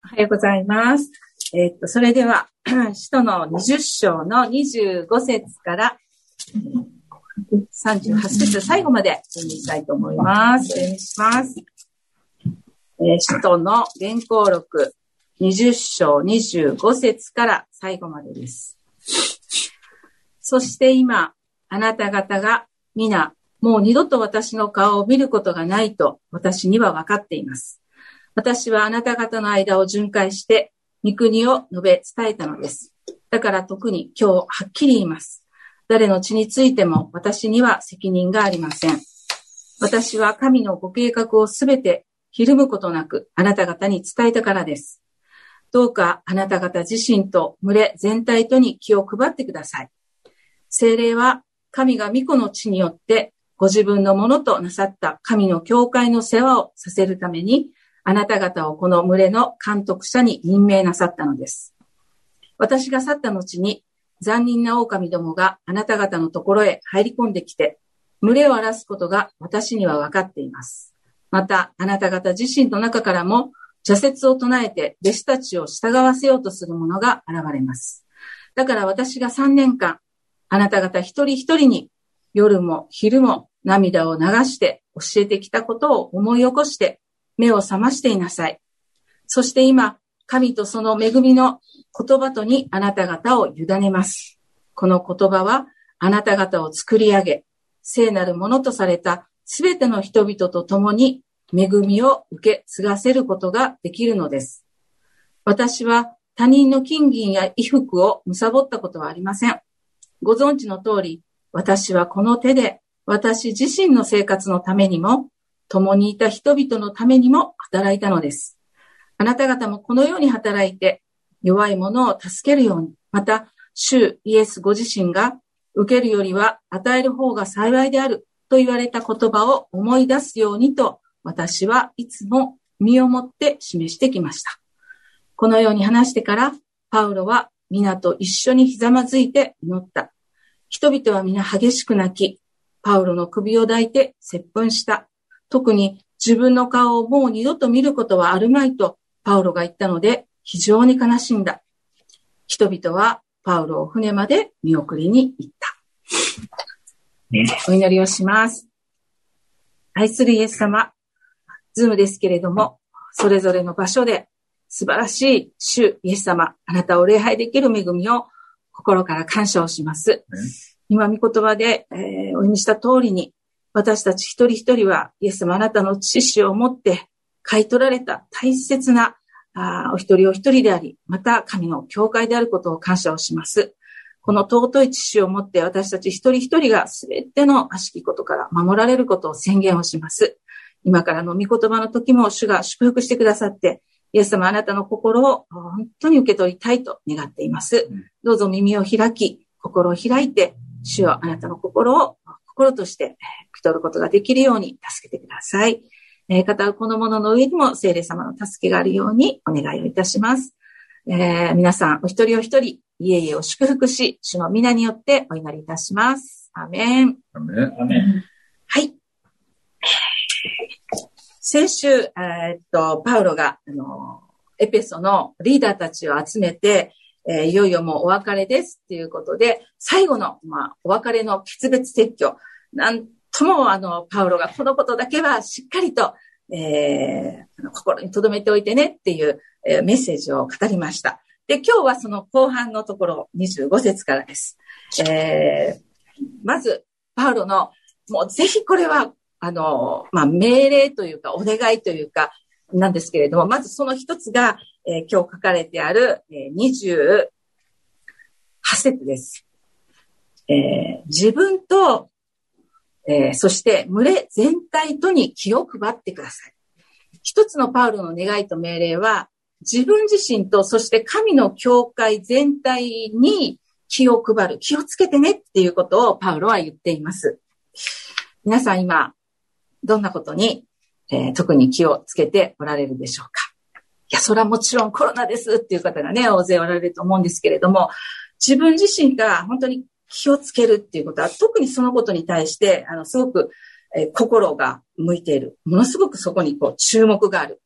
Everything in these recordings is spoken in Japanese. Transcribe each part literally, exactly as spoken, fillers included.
おはようございます。えー、っと、それでは、使徒のにじゅっ章のにじゅうご節からさんじゅうはち節、最後まで読みたいと思います。お願いします。えー、使徒の原稿録にじゅっ章にじゅうご節から最後までです。そして今、あなた方が皆、もう二度と私の顔を見ることがないと私には分かっています。私はあなた方の間を巡回して、御国を述べ伝えたのです。だから特に今日はっきり言います。誰の血についても私には責任がありません。私は神のご計画をすべてひるむことなくあなた方に伝えたからです。どうかあなた方自身と群れ全体とに気を配ってください。聖霊は神が御子の血によってご自分のものとなさった神の教会の世話をさせるために、あなた方をこの群れの監督者に任命なさったのです。私が去った後に残忍な狼どもがあなた方のところへ入り込んできて、群れを荒らすことが私には分かっています。またあなた方自身の中からも邪説を唱えて弟子たちを従わせようとする者が現れます。だから私がさんねんかん、あなた方一人一人に夜も昼も涙を流して教えてきたことを思い起こして目を覚ましていなさい。そして今、神とその恵みの言葉とにあなた方を委ねます。この言葉はあなた方を作り上げ、聖なるものとされたすべての人々と共に恵みを受け継がせることができるのです。私は他人の金銀や衣服を貪ったことはありません。ご存知の通り、私はこの手で私自身の生活のためにも、共にいた人々のためにも働いたのです。あなた方もこのように働いて、弱い者を助けるように、また、主イエスご自身が受けるよりは与える方が幸いであると言われた言葉を思い出すようにと、私はいつも身をもって示してきました。このように話してから、パウロは皆と一緒にひざまずいて祈った。人々は皆激しく泣き、パウロの首を抱いて接吻した。特に自分の顔をもう二度と見ることはあるまいとパウロが言ったので非常に悲しんだ。人々はパウロを船まで見送りに行った。お祈りをします。愛するイエス様、ズームですけれども、それぞれの場所で素晴らしい主イエス様、あなたを礼拝できる恵みを心から感謝をします。今御言葉で、えー、お読みした通りに、私たち一人一人はイエス様あなたの知識を持って買い取られた大切なあお一人お一人であり、また神の教会であることを感謝をします。この尊い知識を持って私たち一人一人がすべての悪しきことから守られることを宣言をします。今からの御言葉の時も主が祝福してくださって、イエス様あなたの心を本当に受け取りたいと願っています。どうぞ耳を開き、心を開いて、主よあなたの心を心として受け取ることができるように助けてください。えー、片うこのものの上にも聖霊様の助けがあるようにお願いをいたします。えー、皆さんお一人お一人、家々を祝福し、主の皆によってお祈りいたします。アメン。 アメン。アメン。 はい。先週、えー、っと、パウロが、あの、エペソのリーダーたちを集めて、えー、いよいよもうお別れですっていうことで、最後の、まあ、お別れの決別説教。なんとも、あの、パウロがこのことだけはしっかりと、えー、心に留めておいてねっていう、えー、メッセージを語りました。で、今日はその後半のところ、にじゅうご節からです。えー、まず、パウロの、もうぜひこれは、あの、まあ、命令というか、お願いというか、なんですけれども、まずその一つが、えー、今日書かれてある、えー、にじゅうはち節です。えー、自分と、えー、そして群れ全体とに気を配ってください。一つのパウロの願いと命令は、自分自身と、そして神の教会全体に気を配る、気をつけてねっていうことをパウロは言っています。皆さん今、どんなことに、えー、特に気をつけておられるでしょうか。いや、それはもちろんコロナですっていう方がね、大勢おられると思うんですけれども、自分自身が本当に気をつけるっていうことは、特にそのことに対して、あの、すごく、えー、心が向いている。ものすごくそこにこう注目がある。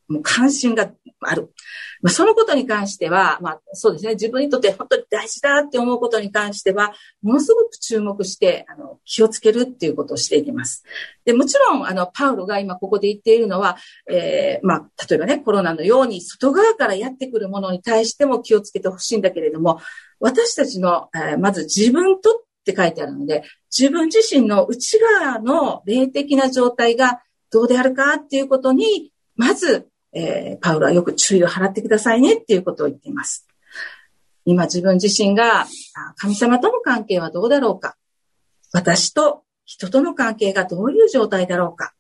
もう関心がある。まあ、そのことに関しては、まあ、そうですね、自分にとって本当に大事だって思うことに関しては、ものすごく注目して、あの、気をつけるっていうことをしていきます。で、もちろん、あの、パウロが今ここで言っているのは、えー、まあ、例えばね、コロナのように外側からやってくるものに対しても気をつけてほしいんだけれども、私たちの、えー、まず自分とって書いてあるので、自分自身の内側の霊的な状態がどうであるかっていうことに、まず、えー、パウロはよく注意を払ってくださいねっていうことを言っています。今自分自身が神様との関係はどうだろうか。私と人との関係がどういう状態だろうか。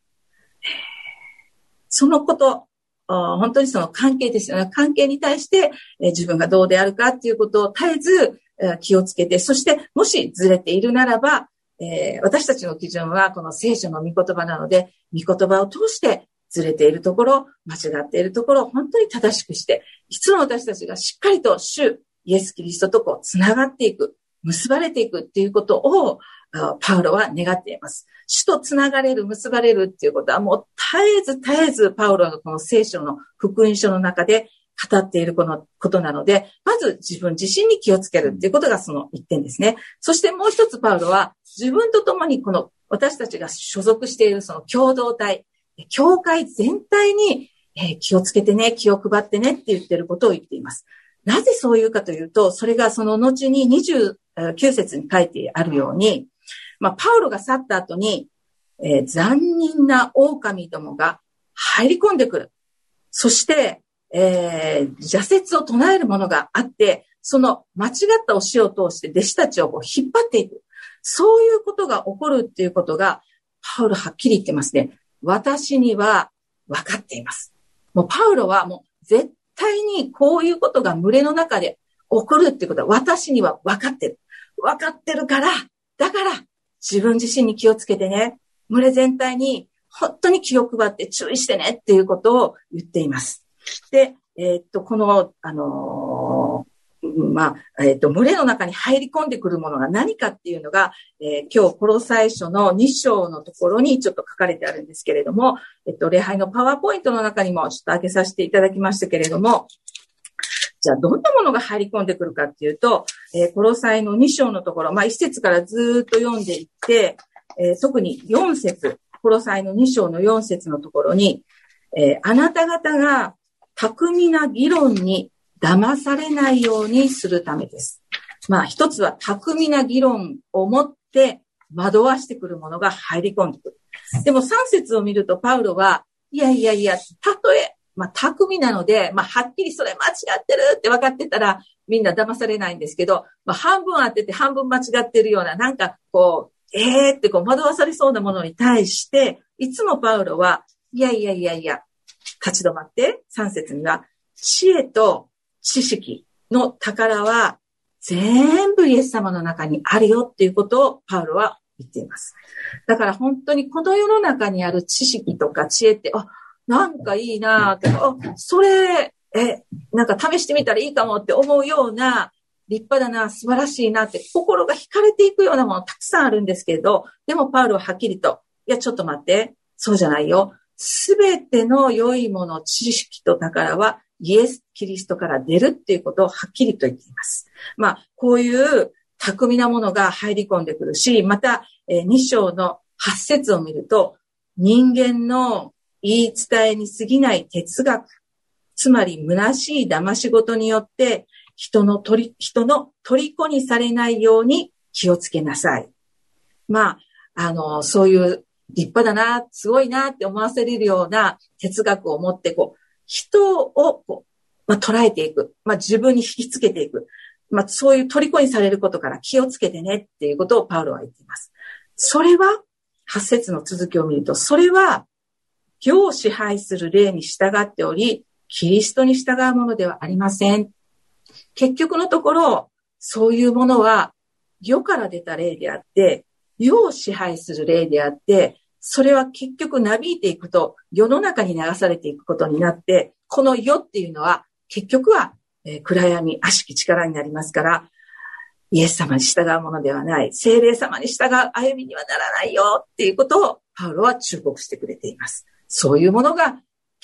そのこと、本当にその関係ですよね。関係に対して自分がどうであるかっていうことを絶えず気をつけて、そしてもしずれているならば、えー、私たちの基準はこの聖書の御言葉なので、御言葉を通してずれているところ、間違っているところを本当に正しくして、いつも私たちがしっかりと主イエス・キリストとこうつながっていく、結ばれていくっていうことをパウロは願っています。主とつながれる、結ばれるっていうことはもう絶えず絶えずパウロがこの聖書の福音書の中で語っているこのことなので、まず自分自身に気をつけるっていうことがその一点ですね。そしてもう一つパウロは自分と共にこの私たちが所属しているその共同体、教会全体に気をつけてね、気を配ってねって言っていることを言っています。なぜそう言うかというと、それがその後ににじゅうきゅう節に書いてあるように、まあ、パウロが去った後に、えー、残忍な狼どもが入り込んでくる。そして、えー、邪説を唱えるものがあって、その間違った教えを通して弟子たちをこう引っ張っていく。そういうことが起こるっていうことが、パウロはっきり言ってますね。私には分かっています。もうパウロはもう絶対にこういうことが群れの中で起こるっていうことは私には分かってる。分かってるから、だから自分自身に気をつけてね、群れ全体に本当に気を配って注意してねっていうことを言っています。で、えー、っと、この、あのー、まあ、えー、っと、群れの中に入り込んでくるものが何かっていうのが、えー、今日、コロサイ書のに章のところにちょっと書かれてあるんですけれども、えっと、礼拝のパワーポイントの中にもちょっと挙げさせていただきましたけれども、じゃあ、どんなものが入り込んでくるかっていうと、えー、コロサイのに章のところ、まあ、いち節からずっと読んでいって、えー、特によん節、コロサイのに章のよん節のところに、えー、あなた方が巧みな議論に騙されないようにするためです。まあ、一つは巧みな議論を持って惑わしてくるものが入り込んでくる。でもさん節を見るとパウロは、いやいやいや、たとえ、まあ、巧みなので、まあ、はっきりそれ間違ってるって分かってたら、みんな騙されないんですけど、まあ、半分当てて半分間違ってるような、なんかこう、えーってこう惑わされそうなものに対して、いつもパウロは、いやいやいやいや、立ち止まって、さん節には、知恵と知識の宝は全部イエス様の中にあるよっていうことをパウロは言っています。だから本当にこの世の中にある知識とか知恵って、あ、なんかいいなぁとか、あ、それ、え、なんか試してみたらいいかもって思うような、立派だな、素晴らしいなって心が惹かれていくようなものたくさんあるんですけれど、でもパウロははっきりと、いやちょっと待って、そうじゃないよ。すべての良いもの、知識と宝はイエス・キリストから出るっていうことをはっきりと言っています。まあ、こういう巧みなものが入り込んでくるし、また、えー、に章のはち節を見ると、人間の言い伝えに過ぎない哲学、つまり虚しい騙し事によって人のとり、人の虜にされないように気をつけなさい。まあ、あの、そういう立派だな、すごいなって思わせれるような哲学を持って、こう、人をこう、まあ、捉えていく。まあ、自分に引きつけていく。まあ、そういう虜にされることから気をつけてねっていうことをパウロは言っています。それは、はち節の続きを見ると、それは、世を支配する霊に従っており、キリストに従うものではありません。結局のところ、そういうものは世から出た霊であって、世を支配する霊であって、それは結局なびいていくと世の中に流されていくことになって、この世っていうのは結局は、えー、暗闇、悪しき力になりますから、イエス様に従うものではない、聖霊様に従う歩みにはならないよっていうことをパウロは忠告してくれています。そういうものが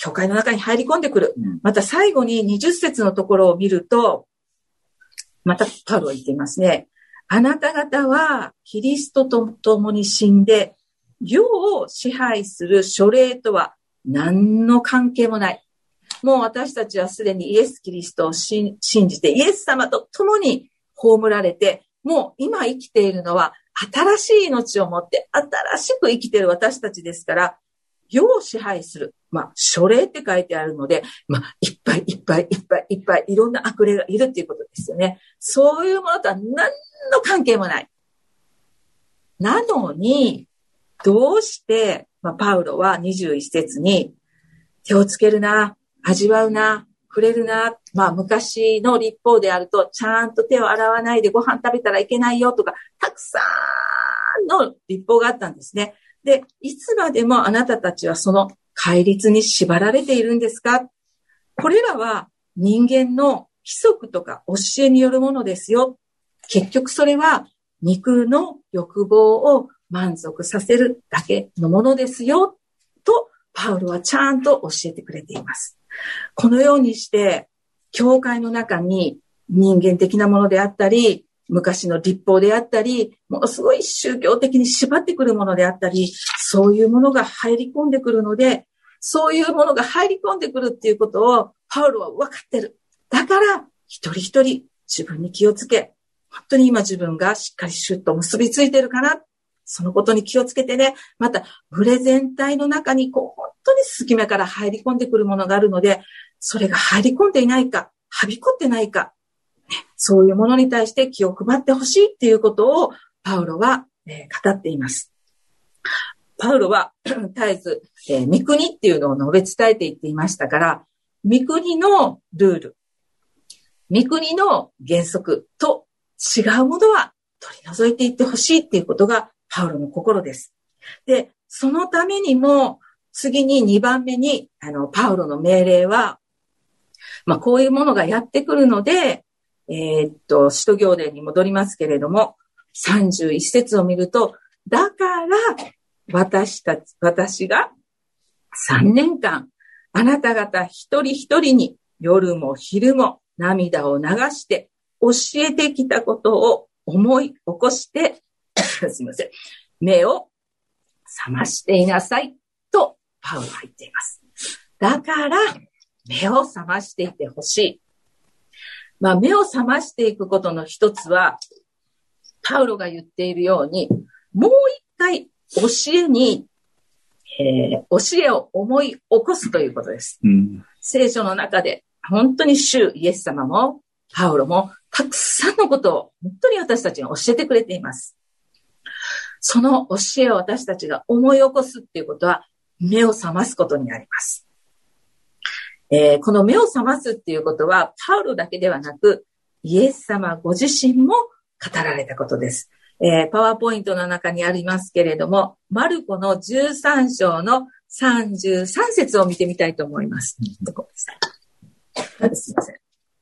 教会の中に入り込んでくる。また最後ににじゅっ節のところを見ると、またパウロは言っていますね。あなた方はキリストと共に死んで、世を支配する書類とは何の関係もない。もう私たちはすでにイエス・キリストを信じて、イエス様と共に葬られて、もう今生きているのは新しい命を持って新しく生きている私たちですから、世を支配する。まあ、書類って書いてあるので、まあ、いっぱいいっぱいいっぱいいっぱいいろんな悪霊がいるっていうことですよね。そういうものとは何の関係もない。なのに、どうして、まあ、パウロはにじゅういっ節に手をつけるな、味わうな、触れるな、まあ昔の律法であると、ちゃんと手を洗わないでご飯食べたらいけないよとか、たくさんの律法があったんですね。で、いつまでもあなたたちはその戒律に縛られているんですか？これらは人間の規則とか教えによるものですよ。結局それは肉の欲望を満足させるだけのものですよ。と、パウロはちゃんと教えてくれています。このようにして、教会の中に人間的なものであったり、昔の律法であったり、ものすごい宗教的に縛ってくるものであったり、そういうものが入り込んでくるので、そういうものが入り込んでくるっていうことをパウロは分かってる。だから、一人一人自分に気をつけ、本当に今自分がしっかりシュッと結びついてるかな。そのことに気をつけてね。また、群れ全体の中にこう、本当に隙間から入り込んでくるものがあるので、それが入り込んでいないか、はびこってないか、そういうものに対して気を配ってほしいっていうことをパウロは、えー、語っています。パウロは絶えず、えー、御国っていうのを述べ伝えていっていましたから、御国のルール、御国の原則と違うものは取り除いていってほしいっていうことがパウロの心です。で、そのためにも次ににばんめにあのパウロの命令は、まあこういうものがやってくるので、えー、っと、使徒行伝に戻りますけれども、さんじゅういっ節を見ると、だから私たち、私がさんねんかん、あなた方一人一人に夜も昼も涙を流して教えてきたことを思い起こして、すみません、目を覚ましていなさいとパウロは言っています。だから目を覚ましていてほしい。まあ、目を覚ましていくことの一つは、パウロが言っているように、もう一回教えに、えー、教えを思い起こすということです。うん、聖書の中で、本当に主イエス様も、パウロも、たくさんのことを、本当に私たちに教えてくれています。その教えを私たちが思い起こすっていうことは、目を覚ますことになります。えー、この目を覚ますっていうことは、パウロだけではなく、イエス様ご自身も語られたことです。えー、パワーポイントの中にありますけれども、マルコのじゅうさん章のさんじゅうさん節を見てみたいと思います。どこですか？すいません。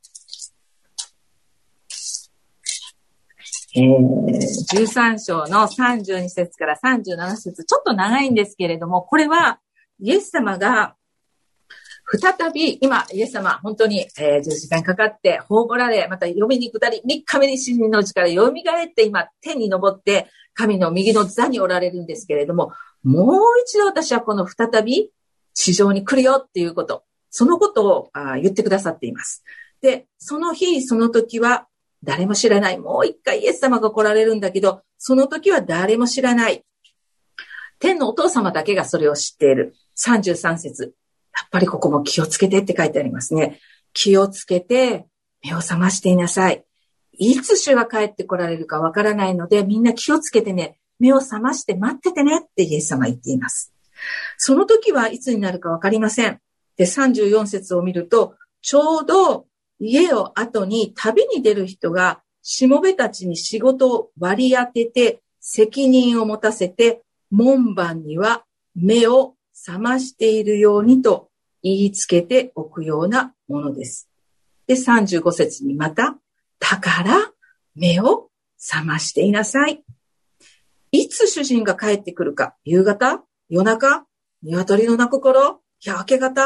えー、じゅうさん章のさんじゅうに節からさんじゅうなな節、ちょっと長いんですけれども、これはイエス様が再び、今、イエス様、本当に、えー、十字架にかかって、葬られ、また読みに下り、みっかめに死人のうちから蘇って、今、天に昇って、神の右の座におられるんですけれども、もう一度私はこの再び、地上に来るよっていうこと、そのことをあ言ってくださっています。で、その日、その時は、誰も知らない。もう一回イエス様が来られるんだけど、その時は誰も知らない。天のお父様だけがそれを知っている。さんじゅうさん節。やっぱりここも気をつけてって書いてありますね。気をつけて目を覚ましていなさい。いつ主が帰って来られるかわからないので、みんな気をつけてね、目を覚まして待っててねってイエス様は言っています。その時はいつになるかわかりません。で、さんじゅうよん節を見ると、ちょうど家を後に旅に出る人がしもべたちに仕事を割り当てて責任を持たせて門番には目を覚ましているようにと言いつけておくようなものです。で、さんじゅうご節にまた、だから目を覚ましていなさい。いつ主人が帰ってくるか、夕方、夜中、鶏の鳴く頃、いや明け方、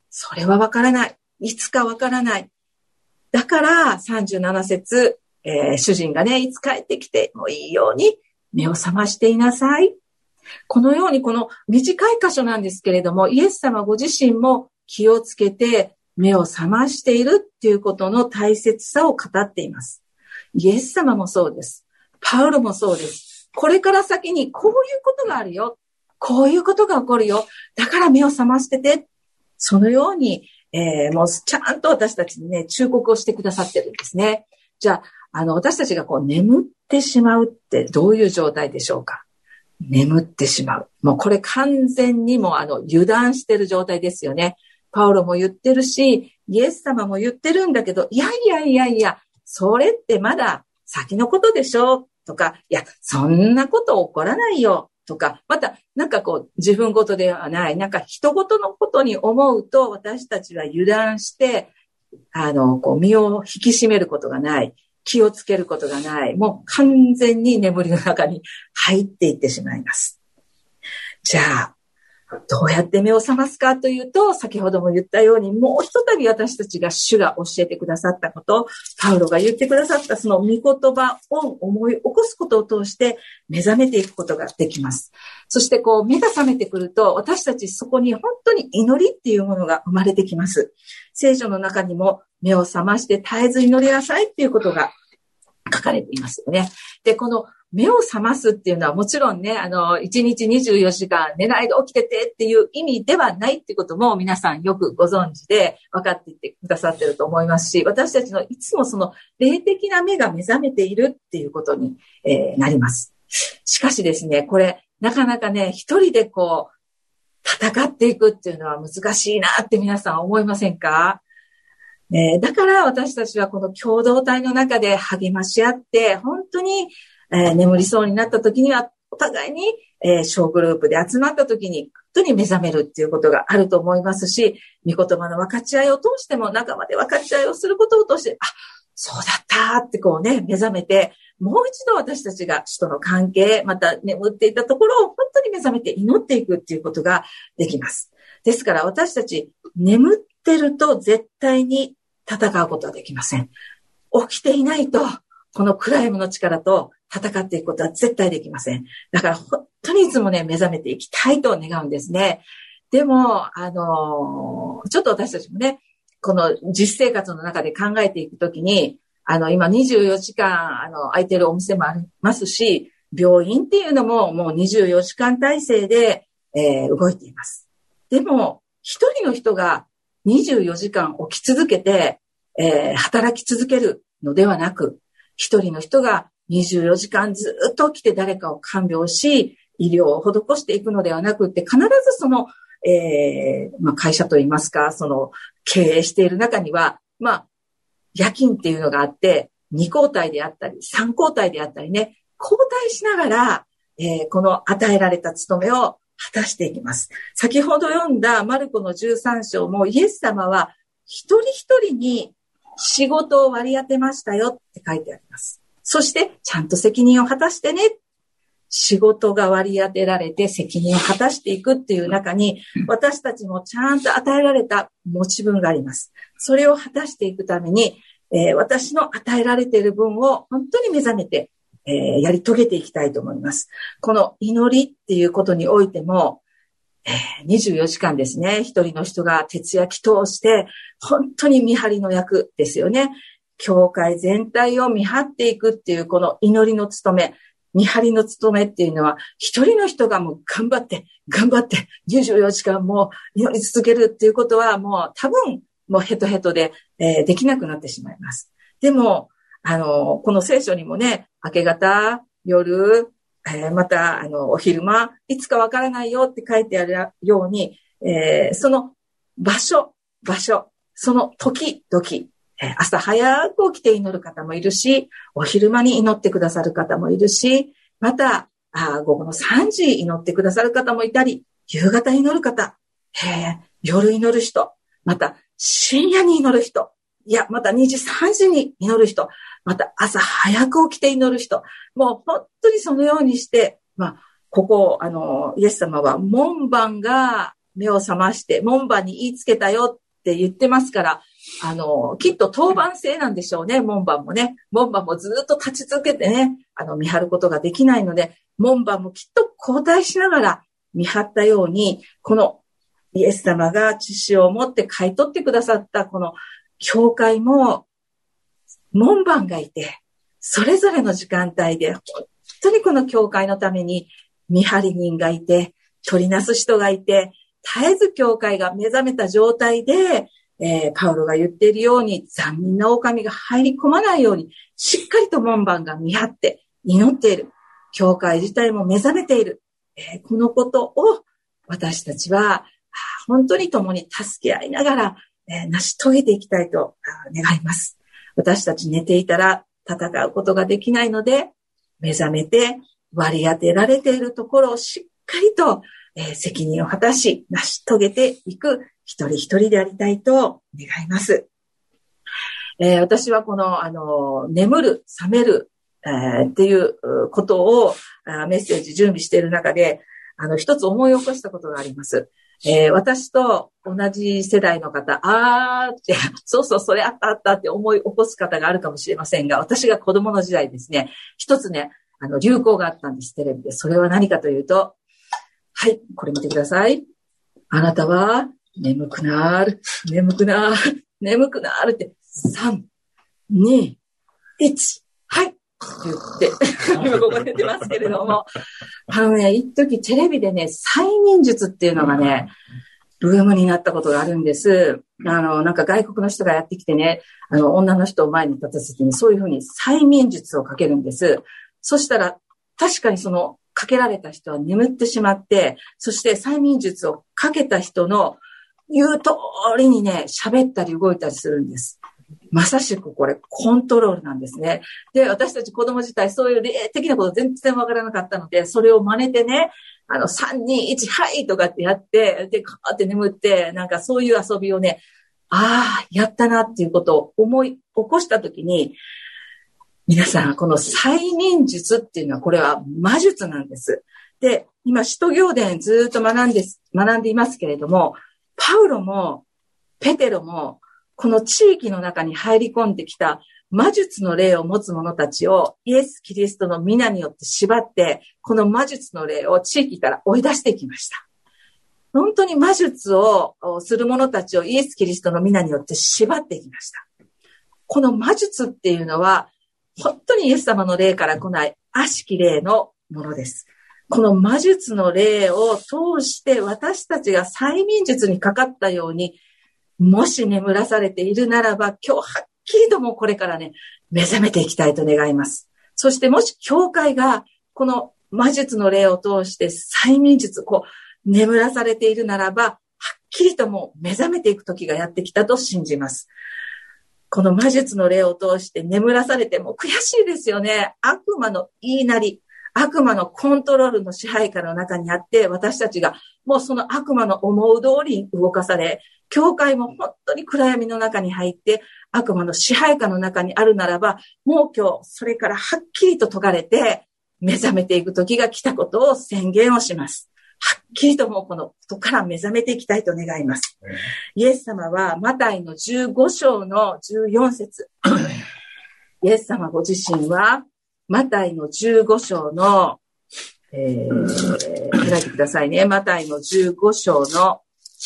それはわからない。いつかわからない。だからさんじゅうなな節、えー、主人がね、いつ帰ってきてもいいように目を覚ましていなさい。このようにこの短い箇所なんですけれども、イエス様ご自身も気をつけて目を覚ましているっていうことの大切さを語っています。イエス様もそうです。パウロもそうです。これから先にこういうことがあるよ。こういうことが起こるよ。だから目を覚ましてて。そのように、えー、もうちゃんと私たちにね、忠告をしてくださってるんですね。じゃあ、あの、私たちがこう眠ってしまうってどういう状態でしょうか。眠ってしまう。もうこれ完全にもうあの油断してる状態ですよね。パウロも言ってるし、イエス様も言ってるんだけど、いやいやいやいや、それってまだ先のことでしょとか、いや、そんなこと起こらないよとか、またなんかこう自分ごとではない、なんか人ごとのことに思うと私たちは油断して、あの、こう身を引き締めることがない。気をつけることがない。もう完全に眠りの中に入っていってしまいます。じゃあ、どうやって目を覚ますかというと、先ほども言ったように、もうひとたび私たちが主が教えてくださったこと、パウロが言ってくださったその御言葉を思い起こすことを通して目覚めていくことができます。そしてこう目が覚めてくると、私たちそこに本当に祈りっていうものが生まれてきます。聖書の中にも目を覚まして絶えず祈りなさいっていうことが書かれていますよね。で、この目を覚ますっていうのはもちろんね、あの、いちにちにじゅうよじかん寝ないで起きててっていう意味ではないっていうことも皆さんよくご存知で分かっていてくださってると思いますし、私たちのいつもその霊的な目が目覚めているっていうことに、えー、なります。しかしですね、これなかなかね、一人でこう戦っていくっていうのは難しいなって皆さん思いませんか？えー、だから私たちはこの共同体の中で励まし合って、本当に、えー、眠りそうになった時にはお互いに、えー、小グループで集まった時に本当に目覚めるっていうことがあると思いますし、御言葉の分かち合いを通しても仲間で分かち合いをすることを通して、あ、そうだったってこうね、目覚めて、もう一度私たちが主との関係、また眠っていたところを本当に目覚めて祈っていくっていうことができます。ですから私たち眠ってると絶対に戦うことはできません。起きていないと、この暗闇の力と戦っていくことは絶対できません。だから本当にいつもね、目覚めていきたいと願うんですね。でも、あのー、ちょっと私たちもね、この実生活の中で考えていくときに、あの、今にじゅうよじかん、あの、空いてるお店もありますし、病院っていうのももうにじゅうよじかん体制で、えー、動いています。でも、一人の人がにじゅうよじかん起き続けて、えー、働き続けるのではなく、一人の人がにじゅうよじかんずっと起きて誰かを看病し、医療を施していくのではなくって、必ずその、えーまあ、会社といいますか、その経営している中には、まあ、夜勤っていうのがあって、に交代であったり、さん交代であったりね、交代しながら、えー、この与えられた務めを果たしていきます。先ほど読んだマルコのじゅうさん章もイエス様は一人一人に仕事を割り当てましたよって書いてあります。そしてちゃんと責任を果たしてね。仕事が割り当てられて責任を果たしていくっていう中に私たちもちゃんと与えられた持ち分があります。それを果たしていくために、えー、私の与えられている分を本当に目覚めてえー、やり遂げていきたいと思います。この祈りっていうことにおいても、えー、にじゅうよじかんですね。一人の人が徹夜祈祷して、本当に見張りの役ですよね。教会全体を見張っていくっていうこの祈りの務め、見張りの務めっていうのは、一人の人がもう頑張って、頑張って、にじゅうよじかんも祈り続けるっていうことはもう多分、もうヘトヘトで、えー、できなくなってしまいます。でも、あの、この聖書にもね、明け方、夜、えー、また、あの、お昼間、いつかわからないよって書いてあるように、えー、その場所、場所、その時々、えー、朝早く起きて祈る方もいるし、お昼間に祈ってくださる方もいるし、また、あ午後のさんじ祈ってくださる方もいたり、夕方祈る方、えー、夜祈る人、また深夜に祈る人、いや、またにじ、さんじに祈る人、また朝早く起きて祈る人、もう本当にそのようにして、まあ、ここ、あの、イエス様は門番が目を覚まして門番に言いつけたよって言ってますから、あの、きっと当番制なんでしょうね、門番もね。門番もずっと立ち続けてね、あの、見張ることができないので、門番もきっと交代しながら見張ったように、このイエス様が血潮を持って買い取ってくださったこの教会も、門番がいて、それぞれの時間帯で、本当にこの教会のために見張り人がいて、取りなす人がいて、絶えず教会が目覚めた状態で、えー、パウロが言っているように残忍な狼が入り込まないように、しっかりと門番が見張って祈っている。教会自体も目覚めている。えー、このことを私たちは本当に共に助け合いながら、えー、成し遂げていきたいと願います。私たち寝ていたら戦うことができないので、目覚めて割り当てられているところをしっかりと、えー、責任を果たし成し遂げていく一人一人でありたいと願います。えー、私はこの、あの、眠る、覚める、えー、っていうことをメッセージ準備している中で、あの、一つ思い起こしたことがあります。えー、私と同じ世代の方、あーって、そうそう、それあったあったって思い起こす方があるかもしれませんが、私が子供の時代ですね、一つね、あの、流行があったんです、テレビで。それは何かというと、はい、これ見てください。あなたは、眠くなる、眠くなる、眠くなるって、さん、に、いち、はいって言って、今ここで出てますけれども、あのね、一時テレビでね、催眠術っていうのがね、ブームになったことがあるんです。あの、なんか外国の人がやってきてね、あの、女の人を前に立たせてね、そういうふうに催眠術をかけるんです。そしたら、確かにその、かけられた人は眠ってしまって、そして催眠術をかけた人の言う通りにね、喋ったり動いたりするんです。まさしくこれコントロールなんですね。で、私たち子供自体そういう霊的なこと全然わからなかったので、それを真似てね、あの、さん、に、いち、はいとかってやって、で、かーって眠って、なんかそういう遊びをね、ああ、やったなっていうことを思い起こしたときに、皆さん、この催眠術っていうのは、これは魔術なんです。で、今、使徒行伝ずっと学んで、学んでいますけれども、パウロも、ペテロも、この地域の中に入り込んできた魔術の霊を持つ者たちをイエス・キリストの皆によって縛って、この魔術の霊を地域から追い出していきました。本当に魔術をする者たちをイエス・キリストの皆によって縛っていきました。この魔術っていうのは、本当にイエス様の霊から来ない悪しき霊のものです。この魔術の霊を通して私たちが催眠術にかかったように、もし眠らされているならば、今日はっきりともうこれからね、目覚めていきたいと願います。そしてもし教会がこの魔術の霊を通して催眠術、こう眠らされているならば、はっきりともう目覚めていく時がやってきたと信じます。この魔術の霊を通して眠らされても悔しいですよね。悪魔の言いなり、悪魔のコントロールの支配下の中にあって、私たちがもうその悪魔の思う通りに動かされ、教会も本当に暗闇の中に入って悪魔の支配下の中にあるならば、もう今日それからはっきりと解かれて目覚めていく時が来たことを宣言をします。はっきりともうこのことから目覚めていきたいと願います。イエス様はマタイのじゅうご章のじゅうよん節イエス様ご自身はマタイのじゅうご章の、えー、開いてくださいね。マタイのじゅうご章の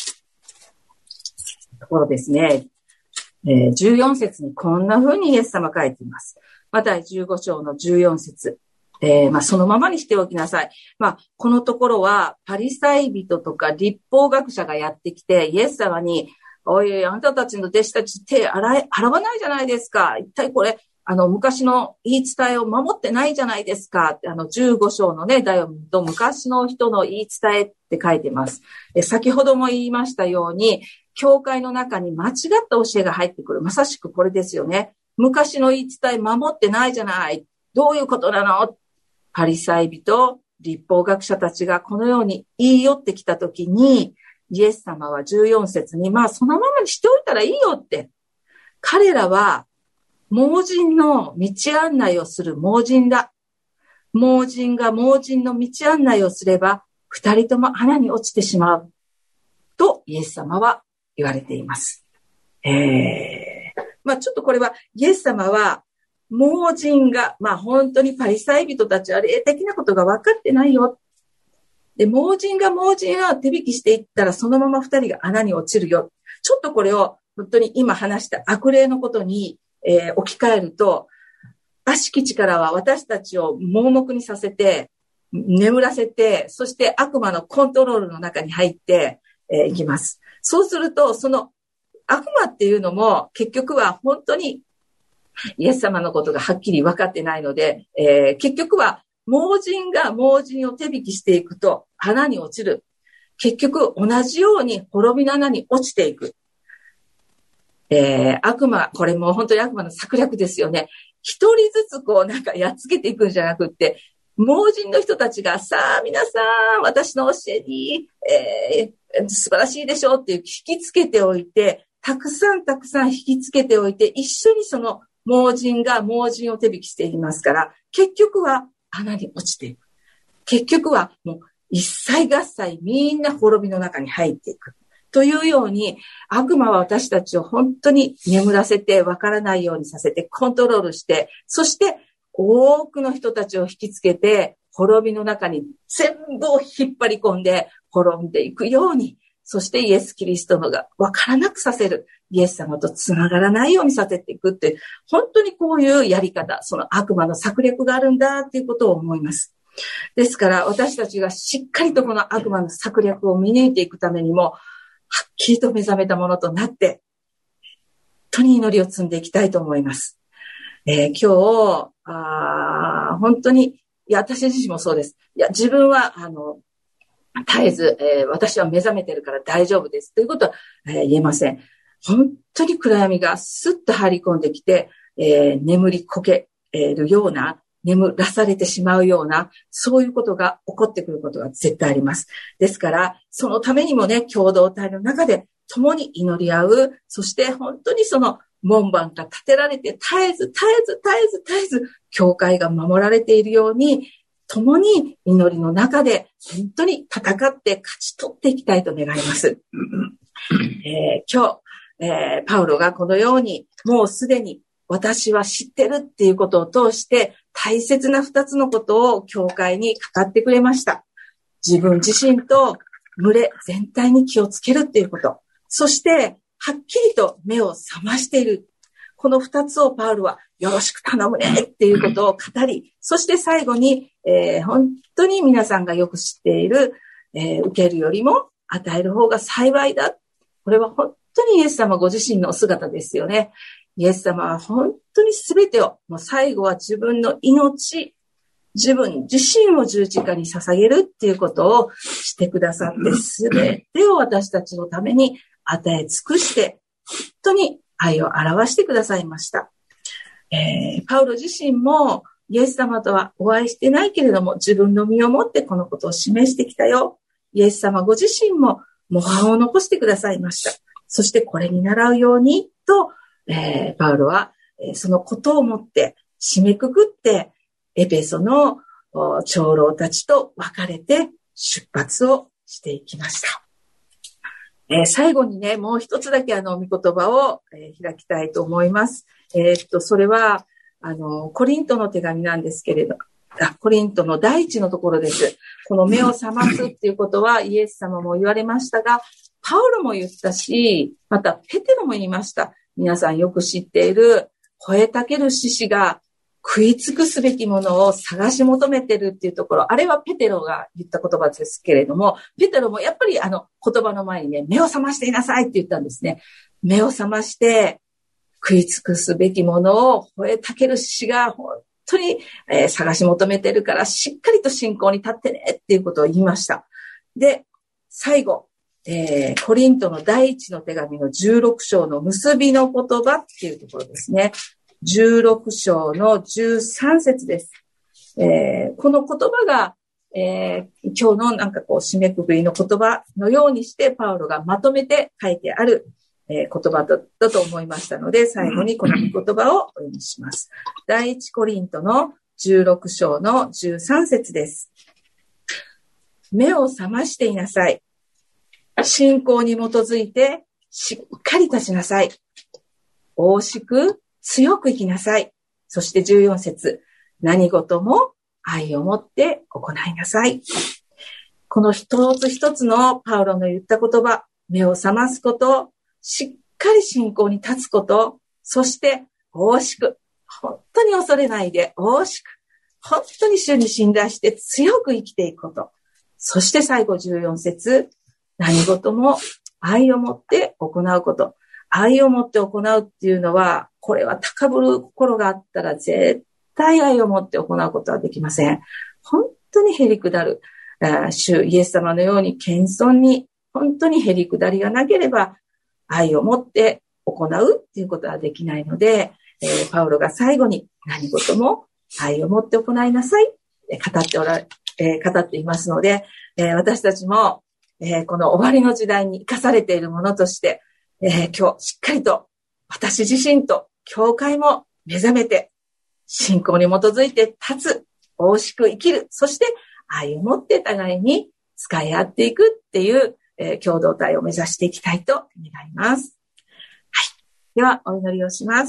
ところですね。えー、じゅうよん節にこんな風にイエス様書いています。マタイじゅうご章のじゅうよん節。えー、まあ、そのままにしておきなさい。まあ、このところは、パリサイ人とか立法学者がやってきて、イエス様に、おい、あんたたちの弟子たち手洗い、洗わないじゃないですか。一体これ、あの、昔の言い伝えを守ってないじゃないですか。あの、じゅうご章のね、だよと昔の人の言い伝えって書いてます。で、先ほども言いましたように、教会の中に間違った教えが入ってくる。まさしくこれですよね。昔の言い伝え守ってないじゃない。どういうことなの？パリサイ人、立法学者たちがこのように言い寄ってきたときに、イエス様はじゅうよん節に、まあそのままにしておいたらいいよって。彼らは盲人の道案内をする盲人だ。盲人が盲人の道案内をすれば、二人とも穴に落ちてしまう。 とイエス様は言われています。えー、まあちょっとこれはイエス様は盲人が、まあ本当にパリサイ人たちは霊的なことが分かってないよ。で、盲人が盲人を手引きしていったらそのまま二人が穴に落ちるよ。ちょっとこれを本当に今話した悪霊のことに、えー、置き換えると、悪しき力は私たちを盲目にさせて、眠らせて、そして悪魔のコントロールの中に入ってい、えー、きます。そうすると、その悪魔っていうのも結局は本当にイエス様のことがはっきり分かってないので、えー、結局は盲人が盲人を手引きしていくと穴に落ちる。結局同じように滅びの穴に落ちていく。えー、悪魔、これも本当に悪魔の策略ですよね。一人ずつこうなんかやっつけていくんじゃなくって、盲人の人たちがさあ皆さん私の教えに、えー、素晴らしいでしょうっていう引きつけておいて、たくさんたくさん引きつけておいて、一緒にその盲人が盲人を手引きしていますから、結局は穴に落ちていく。結局はもう一切合切みんな滅びの中に入っていく。というように、悪魔は私たちを本当に眠らせて、わからないようにさせて、コントロールして、そして多くの人たちを引きつけて、滅びの中に全部を引っ張り込んで、滅んでいくように、そしてイエス・キリストのがわからなくさせる。イエス様とつながらないようにさせていくって、本当にこういうやり方、その悪魔の策略があるんだっていうことを思います。ですから私たちがしっかりとこの悪魔の策略を見抜いていくためにも、はっきりと目覚めたものとなって、本当に祈りを積んでいきたいと思います。えー、今日、あ本当に、いや、私自身もそうです。いや、自分は、あの、絶えず、えー、私は目覚めてるから大丈夫です。ということは、えー、言えません。本当に暗闇がスッと入り込んできて、えー、眠りこけるような、眠らされてしまうような、そういうことが起こってくることが絶対あります。ですから、そのためにもね、共同体の中で共に祈り合う、そして本当にその門番が立てられて、絶えず、絶えず、絶えず、絶えず、教会が守られているように、共に祈りの中で本当に戦って勝ち取っていきたいと願います。えー、今日、えー、パウロがこのように、もうすでに私は知ってるっていうことを通して、大切な二つのことを教会に語ってくれました。自分自身と群れ全体に気をつけるっていうこと。そして、はっきりと目を覚ましている。この二つをパウルはよろしく頼むねっていうことを語り、そして最後に、えー、本当に皆さんがよく知っている、えー、受けるよりも与える方が幸いだ。これは本当にイエス様ご自身のお姿ですよね。イエス様は本当に全てを、もう最後は自分の命、自分自身を十字架に捧げるっていうことをしてくださって、全てを私たちのために与え尽くして、本当に愛を表してくださいました。えー、パウロ自身もイエス様とはお会いしてないけれども、自分の身をもってこのことを示してきたよ。イエス様ご自身も模範を残してくださいました。そしてこれに倣うようにと、えー、パウロは、えー、そのことをもって締めくくってエペソの長老たちと別れて出発をしていきました。えー、最後にね、もう一つだけあの御言葉を、えー、開きたいと思います。えー、っとそれはあのコリントの手紙なんですけれど、あコリントの第一のところです。この目を覚ますっていうことはイエス様も言われましたが、パウロも言ったし、またペテロも言いました。皆さんよく知っている吠えたける獅子が食い尽くすべきものを探し求めてるっていうところ、あれはペテロが言った言葉ですけれども、ペテロもやっぱりあの言葉の前にね、目を覚ましていなさいって言ったんですね。目を覚まして食い尽くすべきものを吠えたける獅子が本当に、えー、探し求めてるからしっかりと信仰に立ってねっていうことを言いました。で、最後、えー、コリントの第一の手紙のじゅうろく章の結びの言葉っていうところですね。じゅうろく章のじゅうさん節です。えー、この言葉が、えー、今日のなんかこう締めくくりの言葉のようにしてパウロがまとめて書いてある、えー、言葉だ, だと思いましたので、最後にこの言葉をお読みします。第一コリントのじゅうろく章のじゅうさん節です。目を覚ましていなさい。 信仰に基づいてしっかり立ちなさい。大しく強く生きなさい。そしてじゅうよん節、何事も愛を持って行いなさい。この一つ一つのパウロの言った言葉、目を覚ますこと、しっかり信仰に立つこと、そして大しく、本当に恐れないで大しく、本当に主に信頼して強く生きていくこと。そして最後じゅうよん節、何事も愛を持って行うこと。愛を持って行うっていうのは、これは高ぶる心があったら絶対愛を持って行うことはできません。本当にへりくだる。主イエス様のように謙遜に、本当にへりくだりがなければ、愛を持って行うっていうことはできないので、えー、パウロが最後に何事も愛を持って行いなさいって語っておら、えー、語っていますので、えー、私たちも、えー、この終わりの時代に生かされているものとして、えー、今日しっかりと私自身と教会も目覚めて信仰に基づいて立つ、大しく生きる、そして愛を持って互いに使い合っていくっていう、えー、共同体を目指していきたいと願います。はい。ではお祈りをします。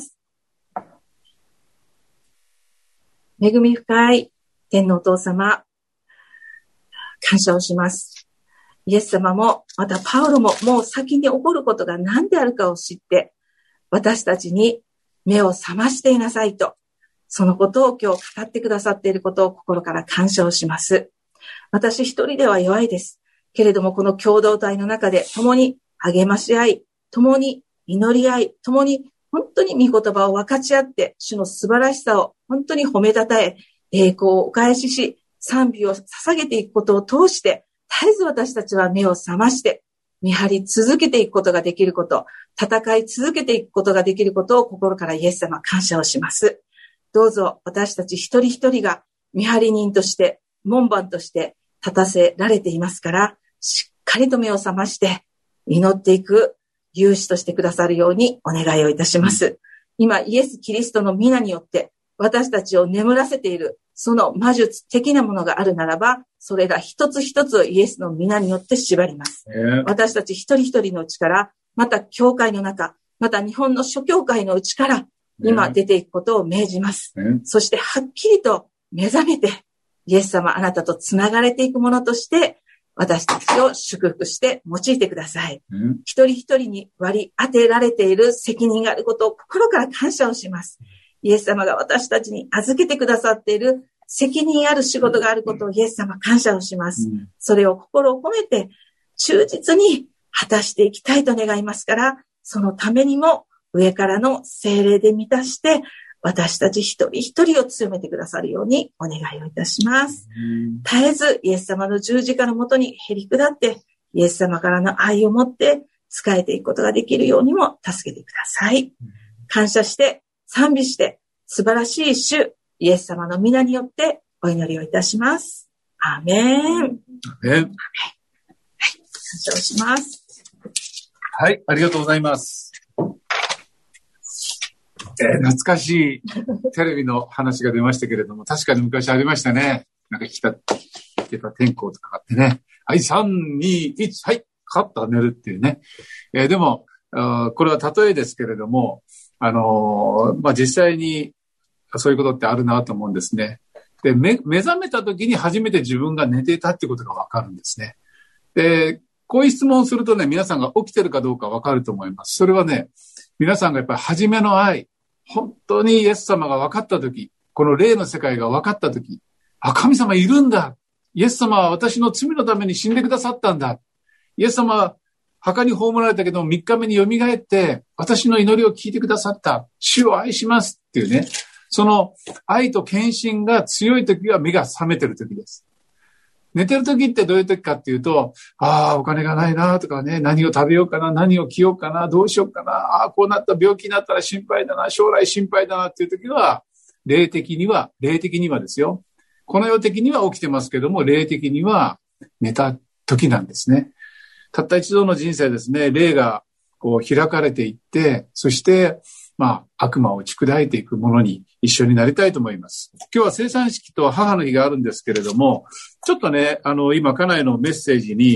恵み深い天のお父様、感謝をします。イエス様も、またパウロももう先に起こることが何であるかを知って、私たちに目を覚ましていなさいと、そのことを今日語ってくださっていることを心から感謝をします。私一人では弱いです。けれどもこの共同体の中で共に励まし合い、共に祈り合い、共に本当に御言葉を分かち合って、主の素晴らしさを本当に褒めたたえ、栄光をお返しし、賛美を捧げていくことを通して、絶えず私たちは目を覚まして、見張り続けていくことができること、戦い続けていくことができることを心からイエス様感謝をします。どうぞ私たち一人一人が見張り人として、門番として立たせられていますから、しっかりと目を覚まして祈っていく勇士としてくださるようにお願いをいたします。今、イエス・キリストの皆によって私たちを眠らせているその魔術的なものがあるならば、それが一つ一つをイエスの皆によって縛ります。私たち一人一人のうちから、また教会の中、また日本の諸教会のうちから今出ていくことを命じます。そしてはっきりと目覚めて、イエス様あなたとつながれていくものとして、私たちを祝福して用いてください。一人一人に割り当てられている責任があることを心から感謝をします。イエス様が私たちに預けてくださっている責任ある仕事があることをイエス様感謝をします。それを心を込めて忠実に果たしていきたいと願いますから、そのためにも上からの聖霊で満たして私たち一人一人を強めてくださるようにお願いをいたします。絶えずイエス様の十字架のもとにへり下ってイエス様からの愛を持って仕えていくことができるようにも助けてください。感謝して賛美して素晴らしい主イエス様の皆によってお祈りをいたします。アーメン。アーメン。はい、感謝をします。 はい、ありがとうございます。えー、懐かしいテレビの話が出ましたけれども、確かに昔ありましたね。なんか来た、来てた天候とかってね。はい、さん、に、いち、はい、カッと寝るっていうね。えー、でも、これは例えですけれども、あのー、まあ、実際にそういうことってあるなと思うんですね。で、目、目覚めた時に初めて自分が寝ていたってことがわかるんですね。で、こういう質問をするとね、皆さんが起きてるかどうかわかると思います。それはね、皆さんがやっぱり初めの愛、本当にイエス様が分かったとき、この霊の世界が分かったとき、あ、神様いるんだ。イエス様は私の罪のために死んでくださったんだ。イエス様は墓に葬られたけどみっかめに蘇って、私の祈りを聞いてくださった。主を愛しますっていうね。その愛と献身が強いときは目が覚めてるときです。寝てるときってどういうときかっていうと、ああ、お金がないなとかね、何を食べようかな、何を着ようかな、どうしようかな、ああ、こうなった病気になったら心配だな、将来心配だなっていうときは、霊的には、霊的にはですよ。この世的には起きてますけども、霊的には寝たときなんですね。たった一度の人生ですね、霊がこう開かれていって、そして、まあ、悪魔を打ち砕いていくものに一緒になりたいと思います。今日は生産式と母の日があるんですけれども、ちょっとね、あの、今、家内のメッセージに、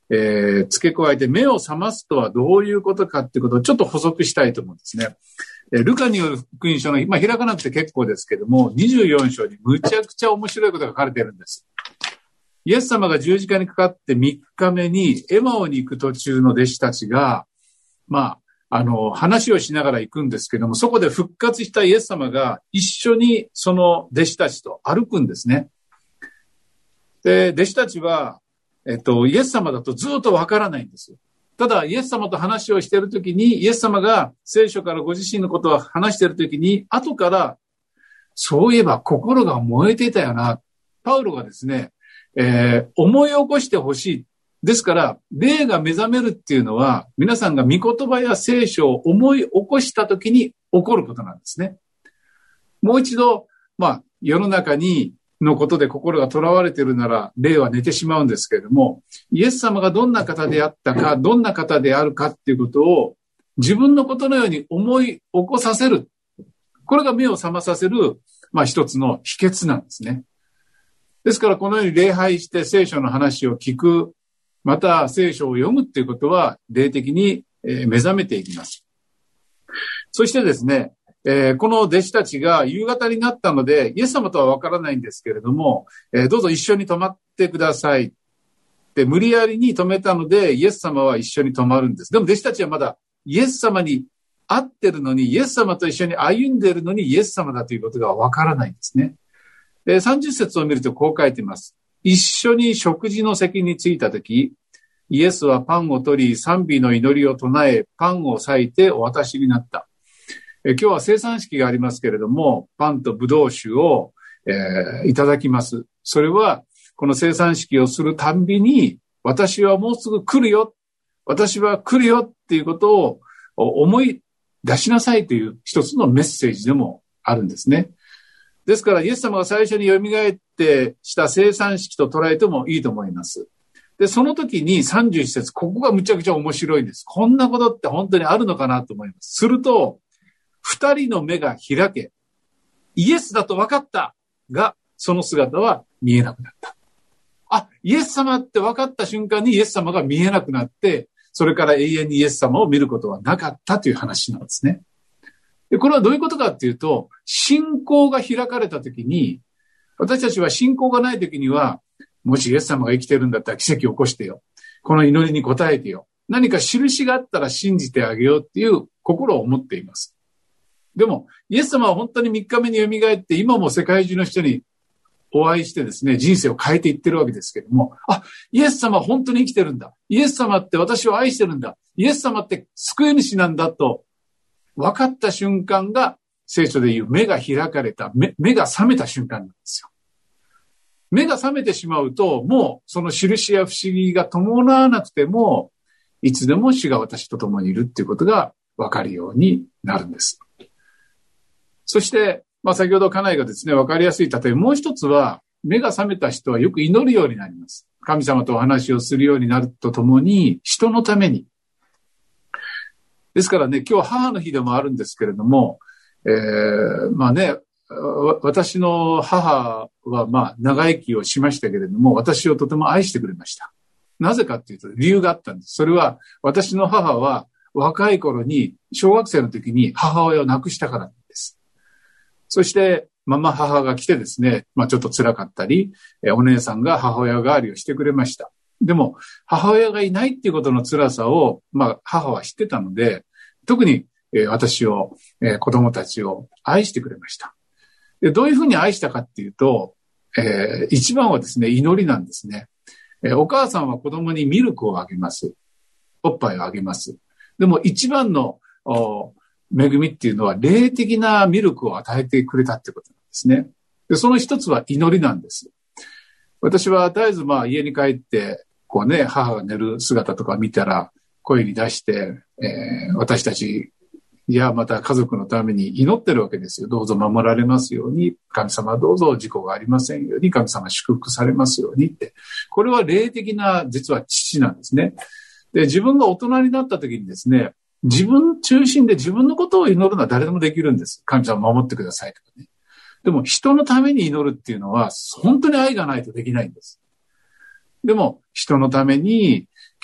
えー、付け加えて目を覚ますとはどういうことかっていうことをちょっと補足したいと思うんですね。えー、ルカによる福音書の、まあ、開かなくて結構ですけども、にじゅうよん章にむちゃくちゃ面白いことが書かれているんです。イエス様が十字架にかかってみっかめにエマオに行く途中の弟子たちが、まあ、あの、話をしながら行くんですけども、そこで復活したイエス様が一緒にその弟子たちと歩くんですね。で、弟子たちは、えっと、イエス様だとずっとわからないんですよ。ただ、イエス様と話をしているときに、イエス様が聖書からご自身のことを話しているときに、後から、そういえば心が燃えていたよな。パウロがですね、えー、思い起こしてほしい。ですから、霊が目覚めるっていうのは、皆さんが御言葉や聖書を思い起こしたときに起こることなんですね。もう一度、まあ、世の中に、のことで心が囚われているなら、霊は寝てしまうんですけれども、イエス様がどんな方であったか、どんな方であるかっていうことを、自分のことのように思い起こさせる。これが目を覚まさせる、まあ一つの秘訣なんですね。ですから、このように礼拝して聖書の話を聞く、また聖書を読むっていうことは、霊的に目覚めていきます。そしてですね、えー、この弟子たちが夕方になったので、イエス様とはわからないんですけれども、えー、どうぞ一緒に泊まってください。で、無理やりに泊めたので、イエス様は一緒に泊まるんです。でも弟子たちはまだイエス様に会ってるのに、イエス様と一緒に歩んでいるのにイエス様だということがわからないんですね。で、さんじゅっ節を見るとこう書いています。一緒に食事の席に着いたとき、イエスはパンを取り、賛美の祈りを唱え、パンを裂いてお渡しになった。え今日は生産式がありますけれども、パンとブドウ酒を、えー、いただきます。それは、この生産式をするたんびに、私はもうすぐ来るよ。私は来るよっていうことを思い出しなさいという一つのメッセージでもあるんですね。ですから、イエス様が最初に蘇ってした生産式と捉えてもいいと思います。で、その時にさんじゅういち節、ここがむちゃくちゃ面白いんです。こんなことって本当にあるのかなと思います。すると、二人の目が開け、イエスだと分かったが、その姿は見えなくなった。あ、イエス様って分かった瞬間にイエス様が見えなくなって、それから永遠にイエス様を見ることはなかったという話なんですね。で、これはどういうことかっていうと、信仰が開かれたときに、私たちは信仰がないときには、もしイエス様が生きてるんだったら奇跡を起こしてよ。この祈りに応えてよ。何か印があったら信じてあげようっていう心を持っています。でも、イエス様は本当にみっかめに蘇って、今も世界中の人にお会いしてですね、人生を変えていってるわけですけども、あ、イエス様は本当に生きてるんだ。イエス様って私を愛してるんだ。イエス様って救い主なんだと分かった瞬間が、聖書でいう目が開かれた、目、目が覚めた瞬間なんですよ。目が覚めてしまうと、もうその印や不思議が伴わなくても、いつでも主が私と共にいるっていうことが分かるようになるんです。そして、まあ先ほど家内がですね、分かりやすい例え、もう一つは、目が覚めた人はよく祈るようになります。神様とお話をするようになるとともに、人のために。ですからね、今日母の日でもあるんですけれども、えー、まあね、私の母はまあ長生きをしましたけれども、私をとても愛してくれました。なぜかっていうと理由があったんです。それは私の母は若い頃に小学生の時に母親を亡くしたからなんです。そしてママ母が来てですね、まあちょっと辛かったり、お姉さんが母親代わりをしてくれました。でも母親がいないっていうことの辛さをまあ母は知ってたので、特に私を、子供たちを愛してくれました。でどういうふうに愛したかっていうと、えー、一番はですね、祈りなんですね。えー、お母さんは子供にミルクをあげます。おっぱいをあげます。でも一番の恵みっていうのは霊的なミルクを与えてくれたってことなんですね。でその一つは祈りなんです。私は絶えずまあ家に帰って、こうね、母が寝る姿とか見たら声に出して、えー、私たちいや、また家族のために祈ってるわけですよ。どうぞ守られますように。神様どうぞ事故がありませんように。神様祝福されますようにって。これは霊的な、実は父なんですね。で、自分が大人になった時にですね、自分中心で自分のことを祈るのは誰でもできるんです。神様守ってくださいとかね。でも人のために祈るっていうのは、本当に愛がないとできないんです。でも、人のために、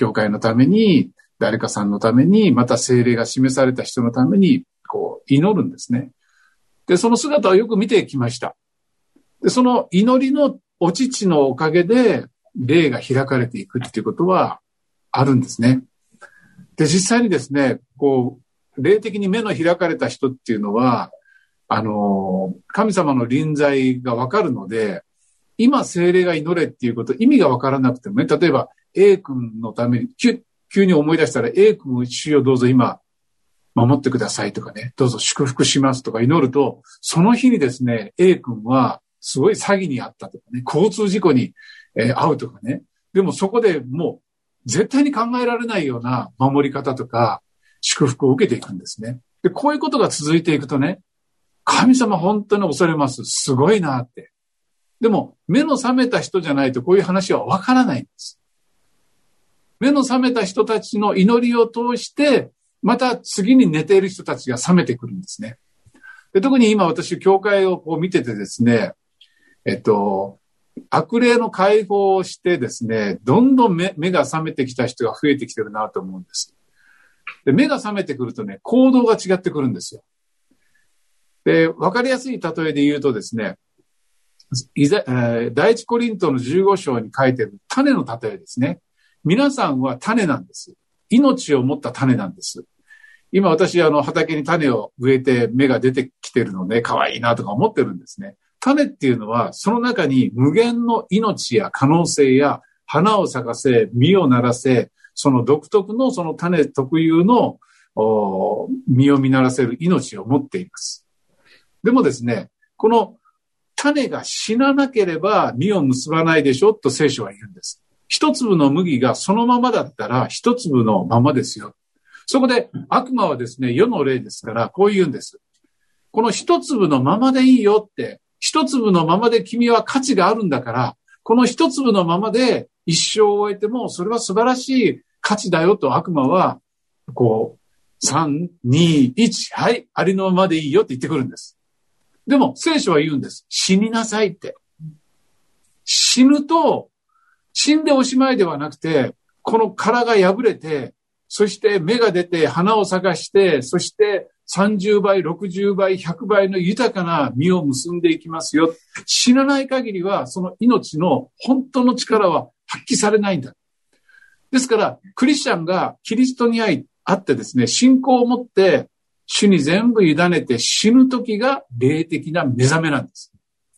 教会のために、誰かさんのために、また聖霊が示された人のために、こう、祈るんですね。で、その姿をよく見てきました。で、その祈りのお父のおかげで、霊が開かれていくっていうことはあるんですね。で、実際にですね、こう、霊的に目の開かれた人っていうのは、あの、神様の臨在がわかるので、今聖霊が祈れっていうこと、意味がわからなくてもね、例えば A 君のために、急、急に思い出したら A 君を主よどうぞ今、守ってくださいとかね、どうぞ祝福しますとか祈ると、その日にですね、A 君はすごい詐欺に遭ったとかね、交通事故に、えー、遭うとかね。でもそこでもう絶対に考えられないような守り方とか祝福を受けていくんですね。で、こういうことが続いていくとね、神様本当に恐れます。すごいなって。でも、目の覚めた人じゃないとこういう話はわからないんです。目の覚めた人たちの祈りを通して、また次に寝ている人たちが覚めてくるんですね。で、特に今私、教会をこう見ててですね、えっと、悪霊の解放をしてですね、どんどん 目, 目が覚めてきた人が増えてきてるなと思うんです。で、目が覚めてくるとね、行動が違ってくるんですよ。で、わかりやすい例えで言うとですね、いざ、えー、第一コリントのじゅうご章に書いてある種の例えですね。皆さんは種なんです。命を持った種なんです。今私、あの、畑に種を植えて芽が出てきてるので、可愛いなとか思ってるんですね。種っていうのは、その中に無限の命や可能性や花を咲かせ、実をならせ、その独特のその種特有の実を実ならせる命を持っています。でもですね、この種が死ななければ実を結ばないでしょと聖書は言うんです。一粒の麦がそのままだったら一粒のままですよ。そこで悪魔はですね、世の霊ですからこう言うんです。この一粒のままでいいよって、一粒のままで君は価値があるんだから、この一粒のままで一生を終えてもそれは素晴らしい価値だよと悪魔は、こう、さん、に、いち、はい、ありのままでいいよって言ってくるんです。でも聖書は言うんです。死になさいって。死ぬと、死んでおしまいではなくて、この殻が破れて、そして芽が出て花を咲かして、そしてさんじゅうばい、ろくじゅうばい、ひゃくばいの豊かな実を結んでいきますよ。死なない限りは、その命の本当の力は発揮されないんだ。ですから、クリスチャンがキリストに会ってですね、信仰を持って、主に全部委ねて死ぬ時が霊的な目覚めなんです。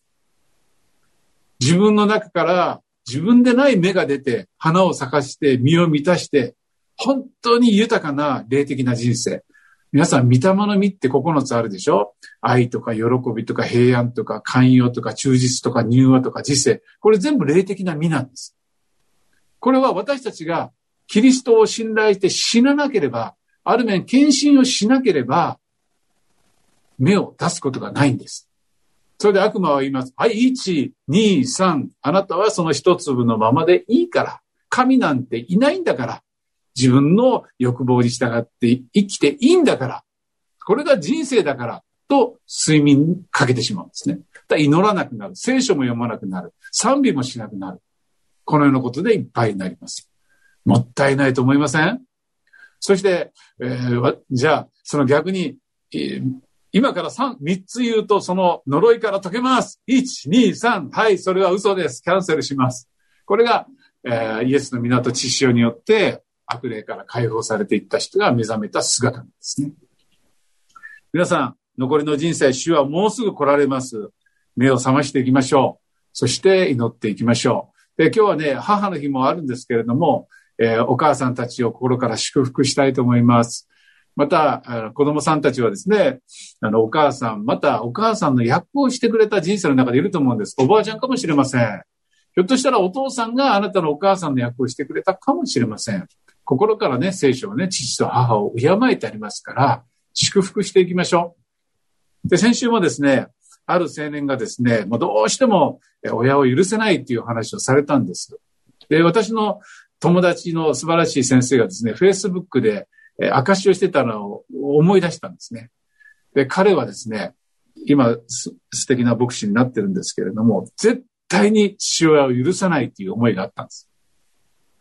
自分の中から自分でない芽が出て、花を咲かして実を満たして、本当に豊かな霊的な人生。皆さん、御霊の実ってここのつあるでしょ？愛とか喜びとか平安とか寛容とか忠実とか柔和とか自制。これ全部霊的な実なんです。これは私たちがキリストを信頼して死ななければ、ある面献身をしなければ、芽を出すことがないんです。それで悪魔は言います。はい、いち、に、さん。あなたはその一粒のままでいいから。神なんていないんだから。自分の欲望に従って生きていいんだから。これが人生だから。と、睡眠にかけてしまうんですね。だから祈らなくなる。聖書も読まなくなる。賛美もしなくなる。このようなことでいっぱいになります。もったいないと思いません？そして、えー、じゃあ、その逆に、えー今からさん、三つ言うとその呪いから解けます。いち、に、さん。はい、それは嘘です。キャンセルします。これが、えー、イエスの御名と血潮によって悪霊から解放されていった人が目覚めた姿なんですね。皆さん、残りの人生、主はもうすぐ来られます。目を覚ましていきましょう。そして祈っていきましょう。で、今日はね、母の日もあるんですけれども、えー、お母さんたちを心から祝福したいと思います。また、子供さんたちはですね、あの、お母さん、またお母さんの役をしてくれた人生の中でいると思うんです。おばあちゃんかもしれません。ひょっとしたらお父さんがあなたのお母さんの役をしてくれたかもしれません。心からね、聖書はね、父と母を敬えてありますから、祝福していきましょう。で、先週もですね、ある青年がですね、もうどうしても親を許せないっていう話をされたんです。で、私の友達の素晴らしい先生がですね、Facebook で証をしてたのを思い出したんですね。で、彼はですね、今素敵な牧師になってるんですけれども、絶対に父親を許さないという思いがあったんです。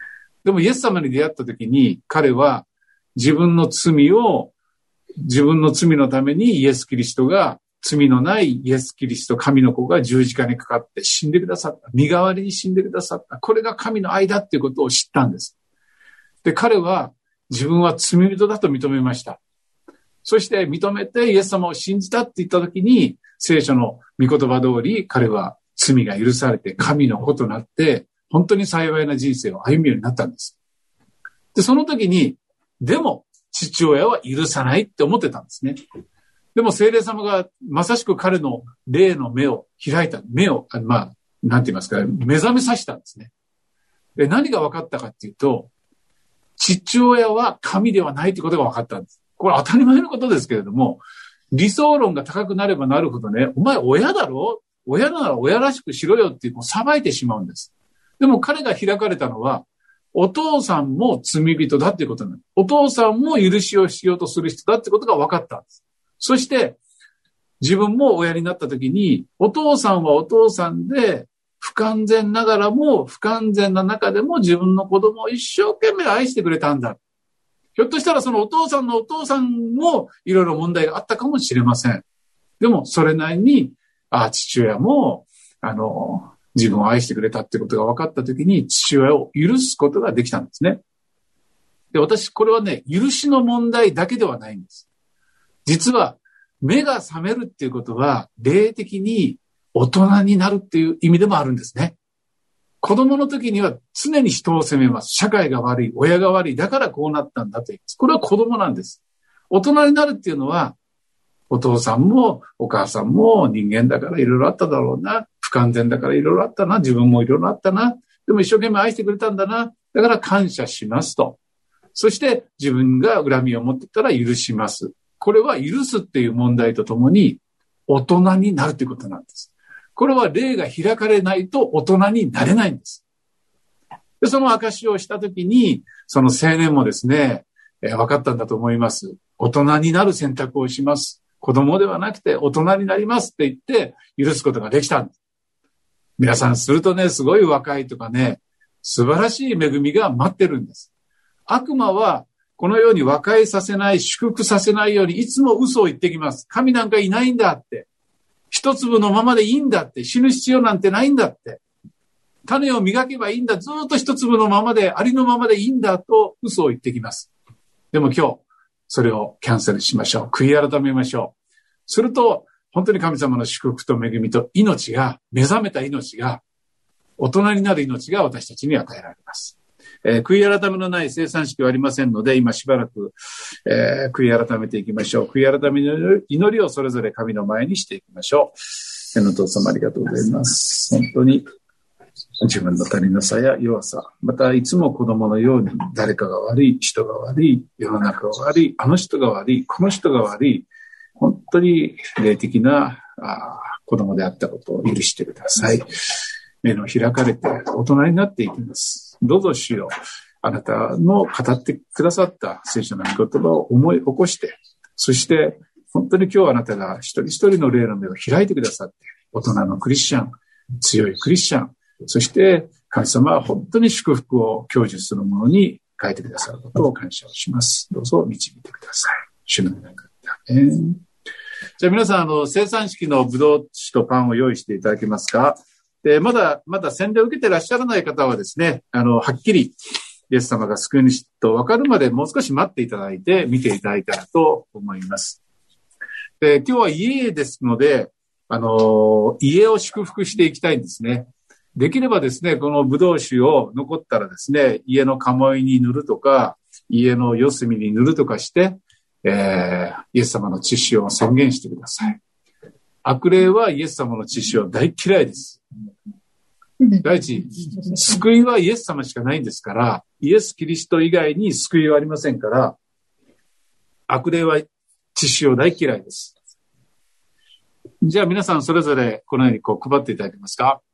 でもイエス様に出会った時に彼は自分の罪を、自分の罪のためにイエス・キリストが、罪のないイエス・キリスト、神の子が十字架にかかって死んでくださった。身代わりに死んでくださった。これが神の愛だっていうことを知ったんです。で、彼は自分は罪人だと認めました。そして認めてイエス様を信じたって言った時に、聖書の御言葉通り彼は罪が許されて神の子となって、本当に幸いな人生を歩むようになったんです。で、その時に、でも父親は許さないって思ってたんですね。でも聖霊様がまさしく彼の霊の目を開いた、目を、まあ、なんて言いますか、目覚めさせたんですね。で、何が分かったかっていうと、父親は神ではないということが分かったんです。これ当たり前のことですけれども、理想論が高くなればなるほどね、お前親だろ？親なら親らしくしろよってもう裁いてしまうんです。でも彼が開かれたのは、お父さんも罪人だっていうことなんです。お父さんも許しをしようとする人だってことが分かったんです。そして、自分も親になった時に、お父さんはお父さんで、不完全ながらも、不完全な中でも自分の子供を一生懸命愛してくれたんだ。ひょっとしたらそのお父さんのお父さんもいろいろ問題があったかもしれません。でも、それなりに、あ、父親も、あの、自分を愛してくれたってことが分かったときに、父親を許すことができたんですね。で、私、これはね、許しの問題だけではないんです。実は、目が覚めるっていうことは、霊的に大人になるっていう意味でもあるんですね。子供の時には常に人を責めます。社会が悪い、親が悪い、だからこうなったんだと言います。これは子供なんです。大人になるっていうのは、お父さんもお母さんも人間だからいろいろあっただろうな。不完全だからいろいろあったな。自分もいろいろあったな。でも一生懸命愛してくれたんだな。だから感謝しますと。そして自分が恨みを持ってたら許します。これは許すっていう問題とともに大人になるということなんです。これは霊が開かれないと大人になれないんです。で、その証をしたときに、その青年もですね、えー、分かったんだと思います。大人になる選択をします。子供ではなくて大人になりますって言って許すことができたんです。皆さんするとね、すごい若いとかね、素晴らしい恵みが待ってるんです。悪魔はこのように和解させない、祝福させないようにいつも嘘を言ってきます。神なんかいないんだって。一粒のままでいいんだって。死ぬ必要なんてないんだって。種を磨けばいいんだ。ずっと一粒のままで、ありのままでいいんだと嘘を言ってきます。でも今日、それをキャンセルしましょう。悔い改めましょう。すると、本当に神様の祝福と恵みと命が、目覚めた命が、大人になる命が私たちに与えられます。えー、悔い改めのない生産式はありませんので、今しばらく、えー、悔い改めていきましょう。悔い改めの祈りをそれぞれ神の前にしていきましょう。天の父様ありがとうございます。本当に自分の足りなさや弱さ、またいつも子供のように誰かが悪い、人が悪い、世の中が悪い、あの人が悪い、この人が悪い、本当に霊的なあ子供であったことを許してください。目の開かれて大人になっていきます。どうぞ主よ、あなたの語ってくださった聖書の御言葉を思い起こして、そして本当に今日あなたが一人一人の霊の目を開いてくださって、大人のクリスチャン、強いクリスチャン、そして神様は本当に祝福を享受するものに変えてくださることを感謝をします。どうぞ導いてください。主の皆にえー、じゃあ皆さん、あの、生産式のブドウ酒とパンを用意していただけますか？で、まだ、まだ洗礼を受けてらっしゃらない方はですね、あの、はっきり、イエス様が救い主と分かるまでもう少し待っていただいて、見ていただいたらと思います。で、今日は家ですので、あの、家を祝福していきたいんですね。できればですね、このブドウ酒を残ったらですね、家の鴨居に塗るとか、家の四隅に塗るとかして、えー、イエス様の血潮を宣言してください。悪霊はイエス様の血潮大嫌いです。第一、救いはイエス様しかないんですから、イエス・キリスト以外に救いはありませんから、悪霊は血潮大嫌いです。じゃあ皆さんそれぞれこのようにこう配っていただけますか？